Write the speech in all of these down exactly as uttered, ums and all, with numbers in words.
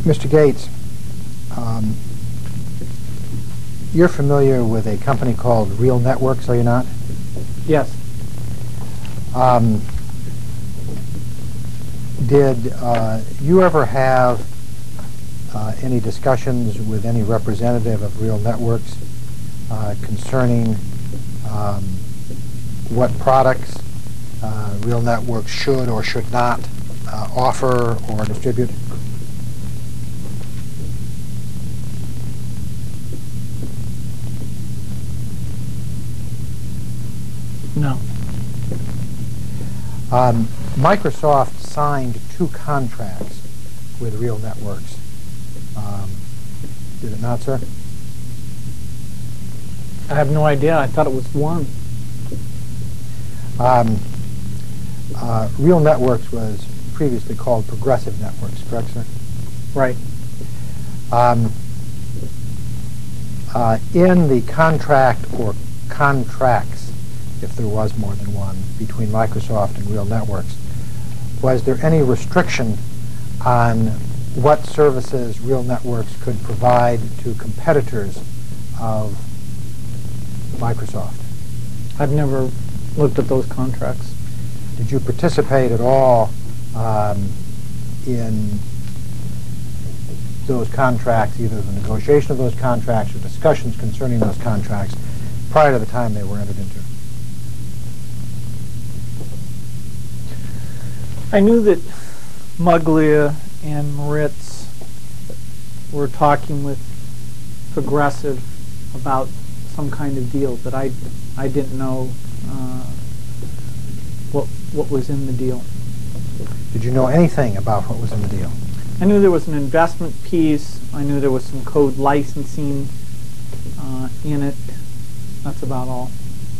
Mister Gates, um, you're familiar with a company called Real Networks, are you not? Yes. Um, did uh, you ever have uh, any discussions with any representative of Real Networks uh, concerning um, what products uh, Real Networks should or should not uh, offer or distribute? No. Um, Microsoft signed two contracts with Real Networks. Um, did it not, sir? I have no idea. I thought it was one. Um, uh, Real Networks was previously called Progressive Networks, correct, sir? Right. Um, uh, in the contract or contracts, if there was more than one, between Microsoft and Real Networks, was there any restriction on what services Real Networks could provide to competitors of Microsoft? I've never looked at those contracts. Did you participate at all um, in those contracts, either the negotiation of those contracts or discussions concerning those contracts prior to the time they were entered into? I knew that Muglia and Moritz were talking with Progressive about some kind of deal, but I, I didn't know uh, what, what was in the deal. Did you know anything about what was in the deal? I knew there was an investment piece. I knew there was some code licensing uh, in it. That's about all.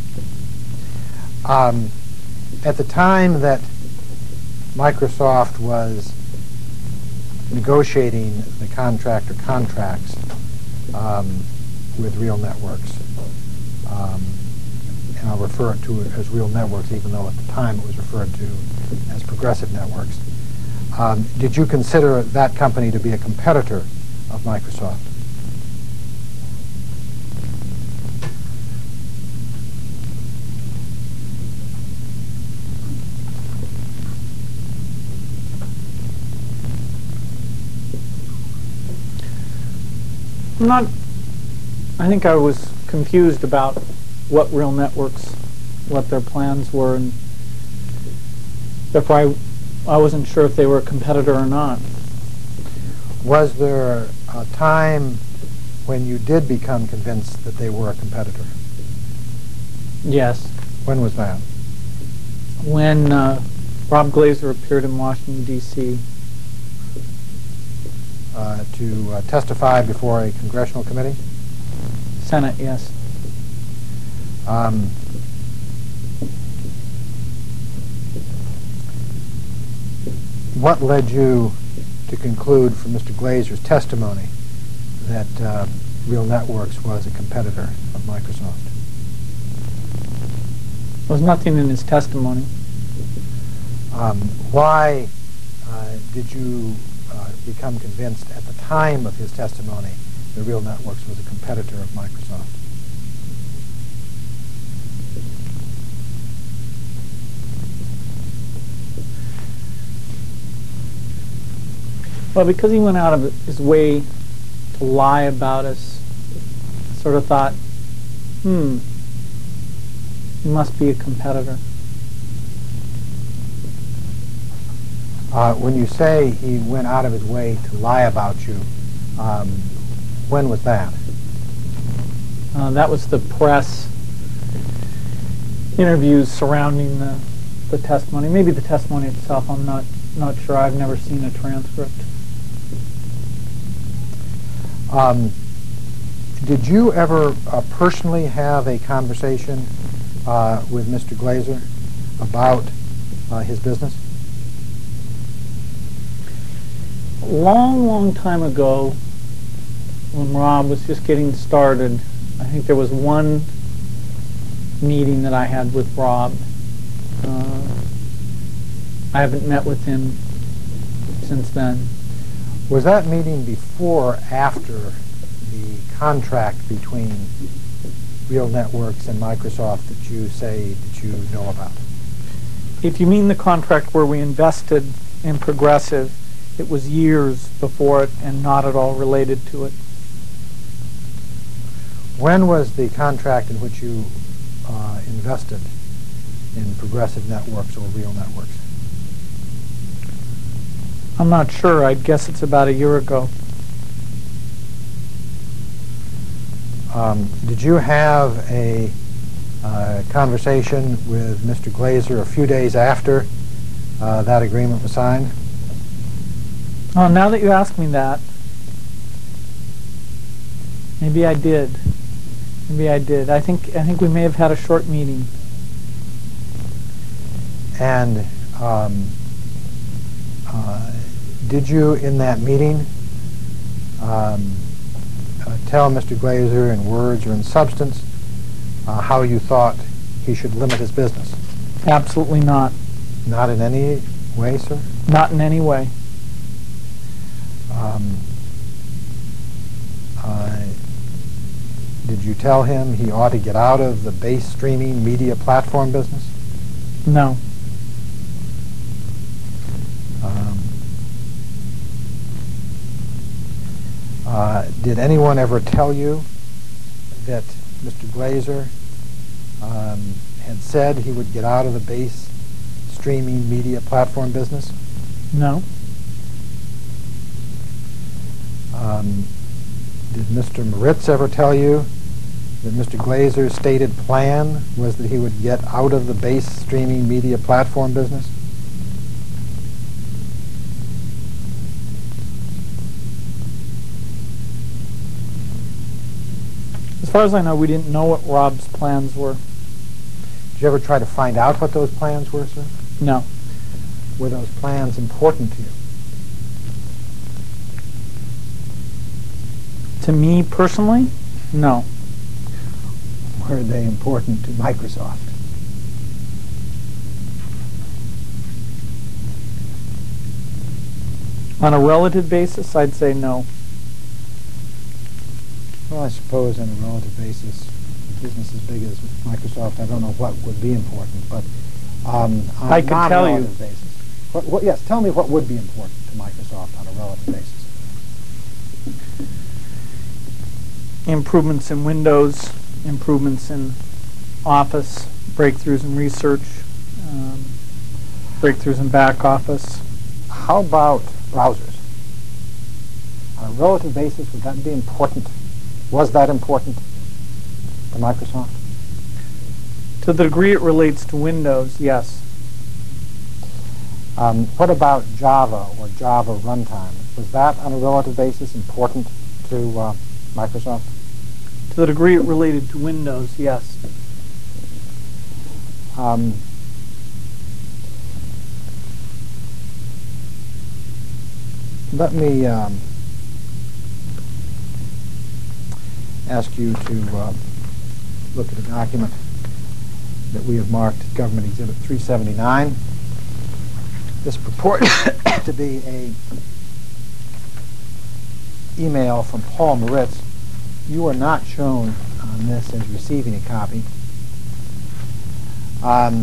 Um, at the time that Microsoft was negotiating the contract or contracts um, with Real Networks, um, and I'll refer it to it as Real Networks, even though at the time it was referred to as Progressive Networks. Um, did you consider that company to be a competitor of Microsoft? I'm not, I think I was confused about what Real Networks, what their plans were, and therefore I, I wasn't sure if they were a competitor or not. Was there a time when you did become convinced that they were a competitor? Yes. When was that? When uh, Rob Glazer appeared in Washington, D C Uh, to uh, testify before a congressional committee? Senate, yes. Um, what led you to conclude from Mister Glazer's testimony that uh, Real Networks was a competitor of Microsoft? There was nothing in his testimony. Um, why uh, did you uh, become convinced at the time of his testimony that Real Networks was a competitor of Microsoft? Well, because he went out of his way to lie about us, sort of thought, hmm, he must be a competitor. Uh, when you say he went out of his way to lie about you, um, when was that? Uh, that was the press interviews surrounding the, the testimony. Maybe the testimony itself, I'm not, not sure. I've never seen a transcript. Um, did you ever uh, personally have a conversation uh, with Mister Glazer about uh, his business? A long, long time ago, when Rob was just getting started, I think there was one meeting that I had with Rob. Uh, I haven't met with him since then. Was that meeting before or after the contract between Real Networks and Microsoft that you say that you know about? If you mean the contract where we invested in Progressive, it was years before it and not at all related to it. When was the contract in which you uh, invested in Progressive Networks or Real Networks? I'm not sure. I'd guess it's about a year ago. Um, did you have a uh, conversation with Mister Glazer a few days after uh, that agreement was signed? Oh, now that you ask me that, maybe I did. Maybe I did. I think I think we may have had a short meeting. And um, uh, did you, in that meeting, um, uh, tell Mister Glazer in words or in substance uh, how you thought he should limit his business? Absolutely not. Not in any way, sir? Not in any way. Um, uh, did you tell him he ought to get out of the base streaming media platform business? No. Um, uh, did anyone ever tell you that Mister Glazer um, had said he would get out of the base streaming media platform business? No. Um, did Mister Moritz ever tell you that Mister Glazer's stated plan was that he would get out of the base streaming media platform business? As far as I know, we didn't know what Rob's plans were. Did you ever try to find out what those plans were, sir? No. Were those plans important to you? To me personally, no. Were they important to Microsoft? On a relative basis, I'd say no. Well, I suppose on a relative basis, a business as big as Microsoft, I don't know what would be important, but um, on I a could tell you. non-relative basis. What, what, yes, tell me what would be important to Microsoft on a relative basis. Improvements in Windows, improvements in Office, breakthroughs in research, um, breakthroughs in back office. How about browsers? On a relative basis, would that be important? Was that important to Microsoft? To the degree it relates to Windows, yes. Um, what about Java or Java runtime? Was that on a relative basis important to uh, Microsoft? To the degree it related to Windows, yes. Um, let me um, ask you to uh, look at a document that we have marked Government Exhibit three seventy-nine. This purports to be a email from Paul Moritz. You are not shown on this as receiving a copy. Um,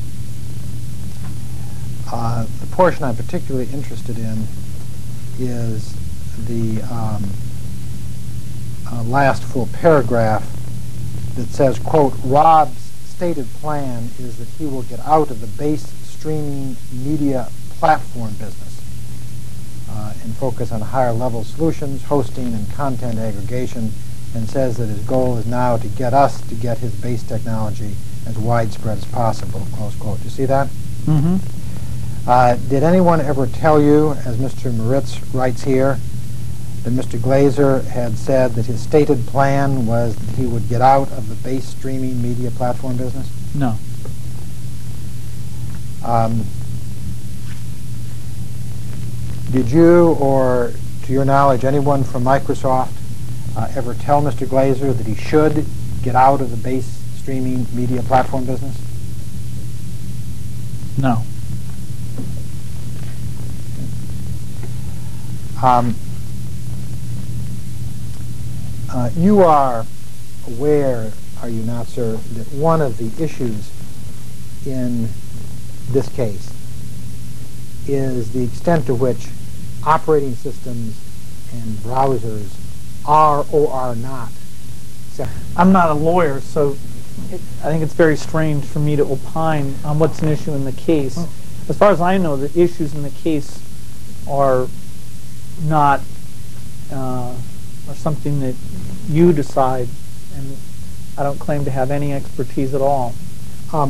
uh, the portion I'm particularly interested in is the um, uh, last full paragraph that says, quote, Rob's stated plan is that he will get out of the base streaming media platform business uh, and focus on higher level solutions, hosting, and content aggregation, and says that his goal is now to get us to get his base technology as widespread as possible, close quote. You see that? Mm-hmm. Uh, did anyone ever tell you, as Mister Moritz writes here, that Mister Glazer had said that his stated plan was that he would get out of the base streaming media platform business? No. Um, did you, or to your knowledge, anyone from Microsoft uh, ever tell Mister Glazer that he should get out of the base streaming media platform business? No. Um, uh, you are aware, are you not, sir, that one of the issues in this case is the extent to which operating systems and browsers are or are not separate? I'm not a lawyer, so it, I think it's very strange for me to opine on what's an issue in the case. Oh. As far as I know, the issues in the case are not uh, are something that you decide, and I don't claim to have any expertise at all. Um,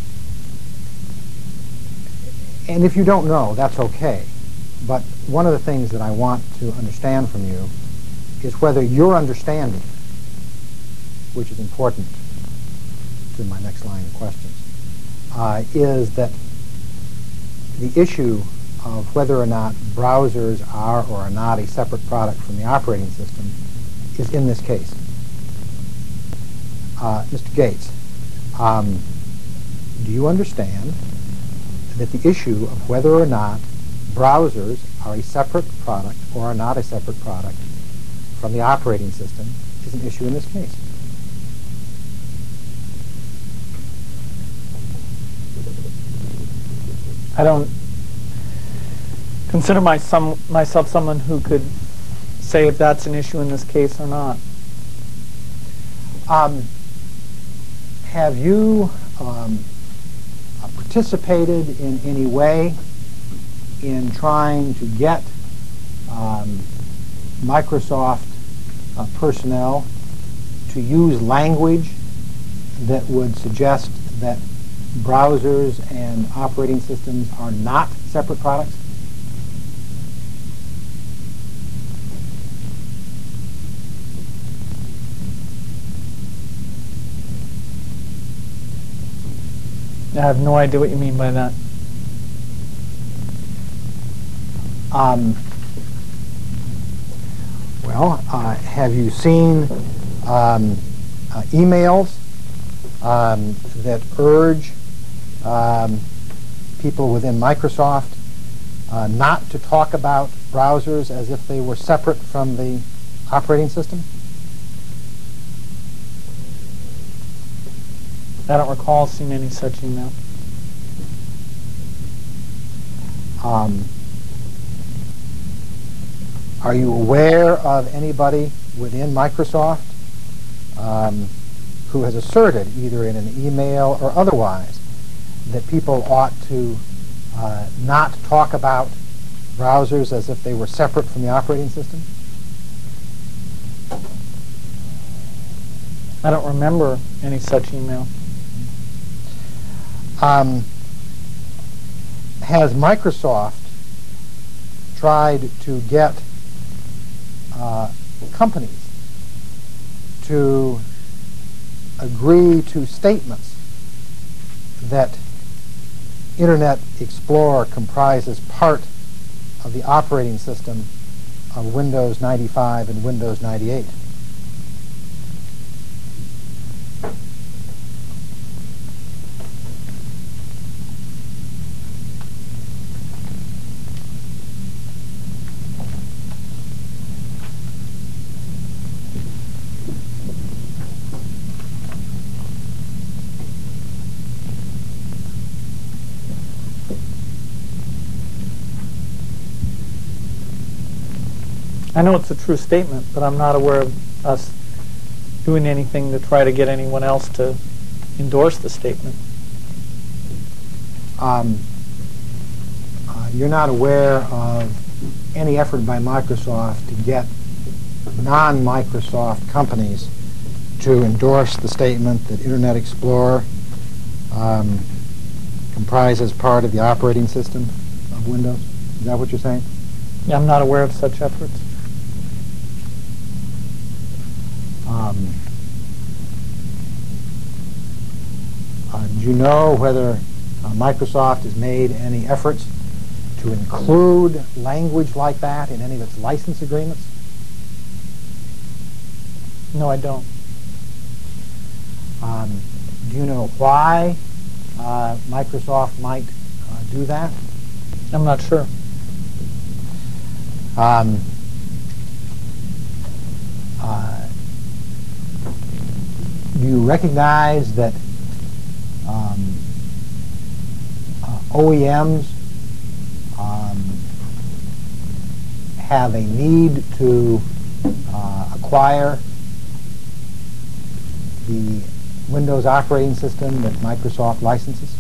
and if you don't know, that's okay. But one of the things that I want to understand from you is whether your understanding, which is important to my next line of questions, uh, is that the issue of whether or not browsers are or are not a separate product from the operating system is in this case. Uh, Mister Gates, um, do you understand that the issue of whether or not browsers are a separate product or are not a separate product from the operating system is an issue in this case? I don't consider my some, myself someone who could say if that's an issue in this case or not. Um, have you um, participated in any way in trying to get um, Microsoft uh, personnel to use language that would suggest that browsers and operating systems are not separate products? I have no idea what you mean by that. Um, well, uh, have you seen um, uh, emails um, that urge um, people within Microsoft uh, not to talk about browsers as if they were separate from the operating system? I don't recall seeing any such email. Um, are you aware of anybody within Microsoft um, who has asserted, either in an email or otherwise, that people ought to uh, not talk about browsers as if they were separate from the operating system? I don't remember any such email. Um, has Microsoft tried to get uh, companies to agree to statements that Internet Explorer comprises part of the operating system of Windows ninety-five and Windows ninety-eight? I know it's a true statement, but I'm not aware of us doing anything to try to get anyone else to endorse the statement. Um, uh, you're not aware of any effort by Microsoft to get non-Microsoft companies to endorse the statement that Internet Explorer um, comprises part of the operating system of Windows? Is that what you're saying? Yeah, I'm not aware of such efforts. Um, uh, do you know whether uh, Microsoft has made any efforts to include language like that in any of its license agreements? No, I don't. Um, do you know why uh, Microsoft might uh, do that? I'm not sure. Um, uh, do you recognize that um, uh, O E Ms um, have a need to uh, acquire the Windows operating system that Microsoft licenses?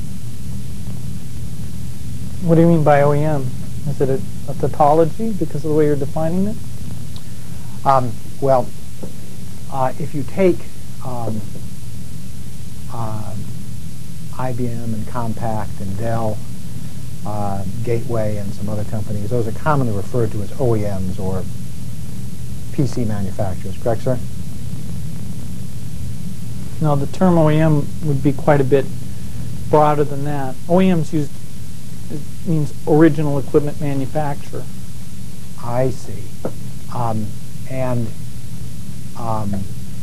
What do you mean by O E M? Is it a, a tautology because of the way you're defining it? Um, well, uh, if you take um, uh, I B M and Compaq and Dell, uh, Gateway and some other companies, those are commonly referred to as O E Ms or P C manufacturers, correct, sir? No, the term O E M would be quite a bit broader than that. O E M's used, it means original equipment manufacturer. I see. Um, and um,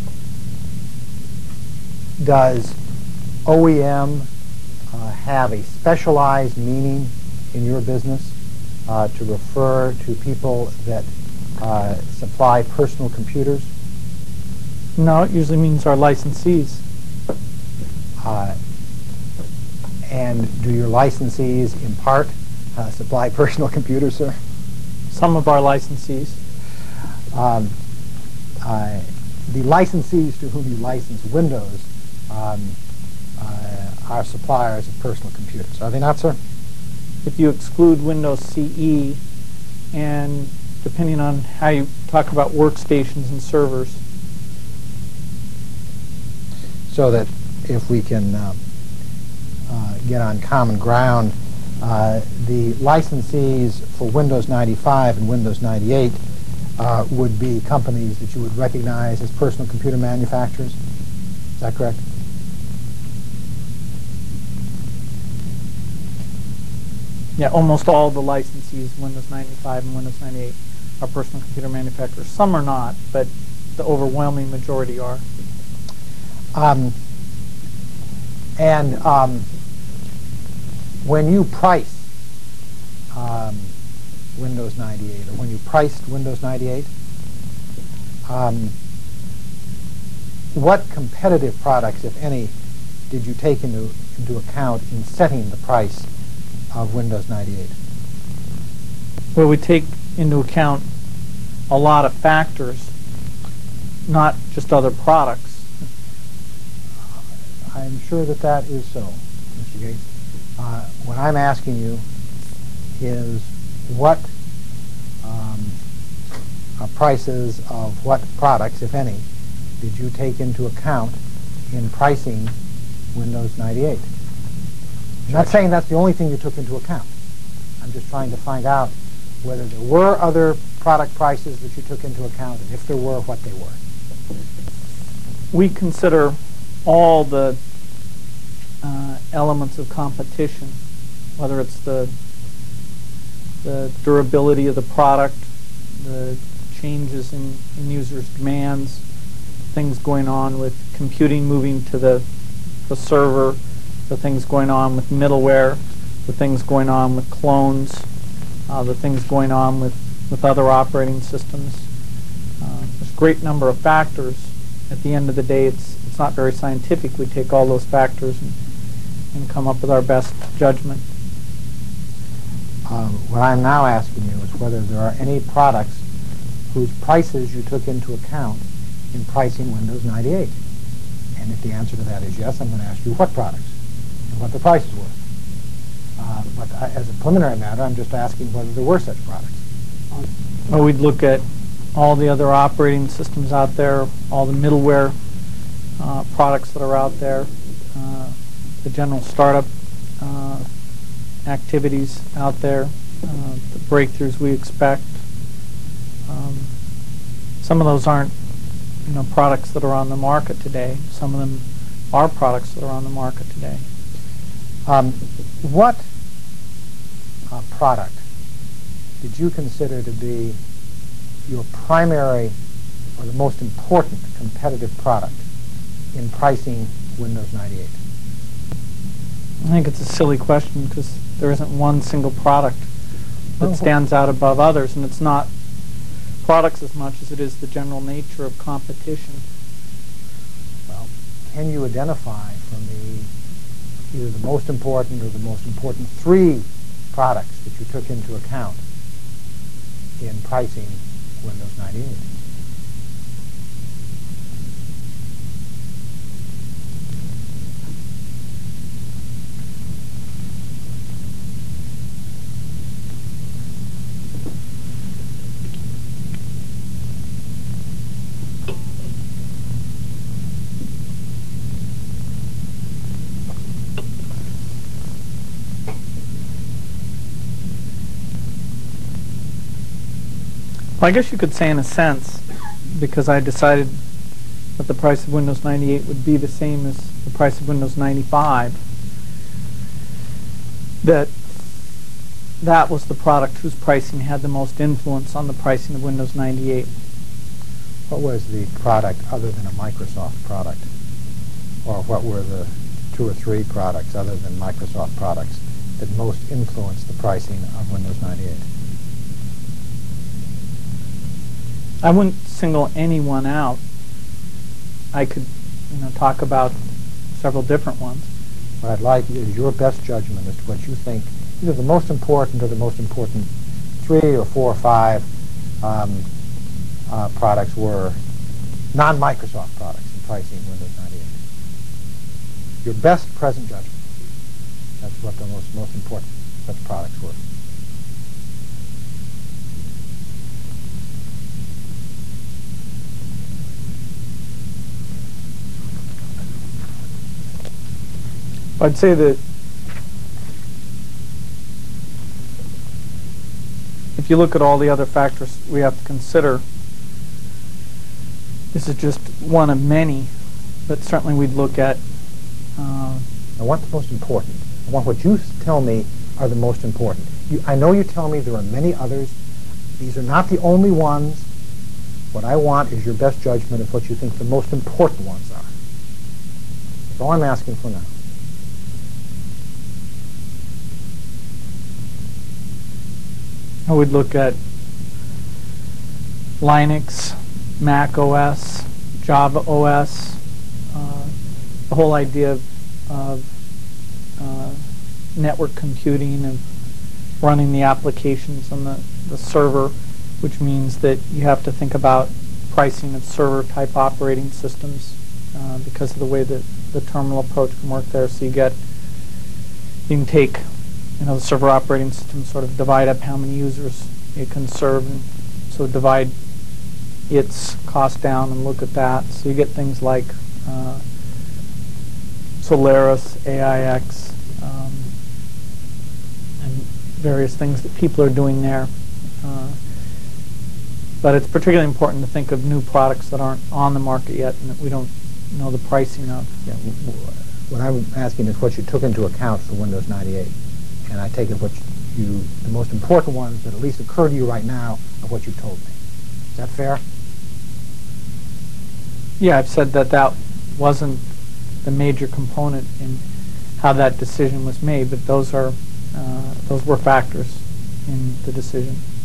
does O E M uh, have a specialized meaning in your business uh, to refer to people that uh, supply personal computers? No, it usually means our licensees. Uh, and do your licensees in part uh, supply personal computers, sir? Some of our licensees. Um, uh, the licensees to whom you license Windows um, uh, are suppliers of personal computers, are they not, sir? If you exclude Windows C E, and depending on how you talk about workstations and servers. So that if we can uh, uh, get on common ground, uh, the licensees for Windows ninety-five and Windows ninety-eight uh, would be companies that you would recognize as personal computer manufacturers. Is that correct? Yeah, almost all the licensees, Windows ninety-five and Windows ninety-eight, are personal computer manufacturers. Some are not, but the overwhelming majority are. Um, and um, when you price um, Windows ninety-eight, or when you priced Windows ninety-eight, um, what competitive products, if any, did you take into, into account in setting the price of Windows ninety-eight? Well, we take into account a lot of factors, not just other products. I'm sure that that is so, Mister Gates. Uh, what I'm asking you is what um, uh, prices of what products, if any, did you take into account in pricing Windows ninety-eight? I'm not saying that's the only thing you took into account. I'm just trying to find out whether there were other product prices that you took into account, and if there were, what they were. We consider all the uh, elements of competition, whether it's the the durability of the product, the changes in, in users' demands, things going on with computing moving to the, the server, the things going on with middleware, the things going on with clones, uh, the things going on with, with other operating systems. Uh, there's a great number of factors. At the end of the day, it's it's not very scientific. We take all those factors and, and come up with our best judgment. Um, what I'm now asking you is whether there are any products whose prices you took into account in pricing Windows ninety-eight. And if the answer to that is yes, I'm going to ask you what products and what the prices were. Uh, but I, as a preliminary matter, I'm just asking whether there were such products. Well, we'd look at all the other operating systems out there, all the middleware uh, products that are out there, uh, the general startup uh, activities out there, uh, the breakthroughs we expect. Um, some of those aren't, you know, products that are on the market today. Some of them are products that are on the market today. Um, what uh, product did you consider to be your primary or the most important competitive product in pricing Windows ninety-eight? I think it's a silly question because there isn't one single product that Oh. stands out above others, and it's not products as much as it is the general nature of competition. Well, can you identify from the either the most important or the most important three products that you took into account in pricing Windows ninety-eight? Well, I guess you could say in a sense, because I decided that the price of Windows ninety-eight would be the same as the price of Windows ninety-five, that that was the product whose pricing had the most influence on the pricing of Windows ninety-eight. What was the product other than a Microsoft product? Or what were the two or three products other than Microsoft products that most influenced the pricing of Windows ninety-eight? I wouldn't single any one out. I could, you know, talk about several different ones. What I'd like is your best judgment as to what you think either the most important or the most important three or four or five um, uh, products were non-Microsoft products in pricing Windows ninety-eight. Your best present judgment. That's what the most, most important such products were. I'd say that if you look at all the other factors we have to consider, this is just one of many, but certainly we'd look at uh, I want the most important. I want what you tell me are the most important. You, I know you tell me there are many others. These are not the only ones. What I want is your best judgment of what you think the most important ones are. That's all I'm asking for now. I would look at Linux, Mac O S, Java O S, uh, the whole idea of, of uh, network computing, of running the applications on the, the server, which means that you have to think about pricing of server-type operating systems uh, because of the way that the terminal approach can work there. So you get, you can take you know, the server operating system, sort of divide up how many users it can serve, and so divide its cost down and look at that. So you get things like uh, Solaris, A I X, um, and various things that people are doing there. Uh, but it's particularly important to think of new products that aren't on the market yet and that we don't know the pricing of. Yeah, what I'm asking is what you took into account for Windows ninety-eight. And I take it what you, the most important ones that at least occur to you right now are what you told me. Is that fair? Yeah, I've said that that wasn't the major component in how that decision was made, but those are uh, those were factors in the decision.